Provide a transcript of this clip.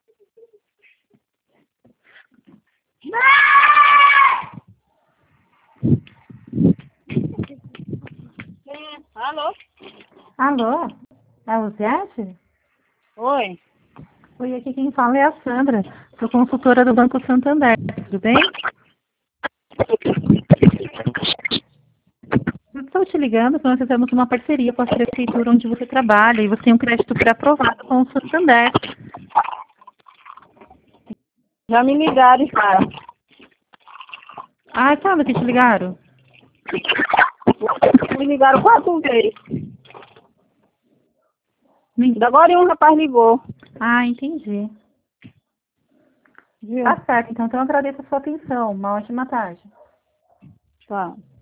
Alô? Alô? É o Zé? Oi. Oi, aqui quem fala é a Sandra. Sou consultora do Banco Santander. Tudo bem? Eu estou te ligando porque nós fizemos uma parceria com a prefeitura onde você trabalha e você tem um crédito pré-aprovado com o Santander. Já me ligaram, cara. Ah, sabe que te ligaram? Me ligaram 4 vezes. Me- Agora um rapaz ligou. Ah, entendi. Viu? Tá certo, então eu agradeço a sua atenção. Uma ótima tarde. Tá.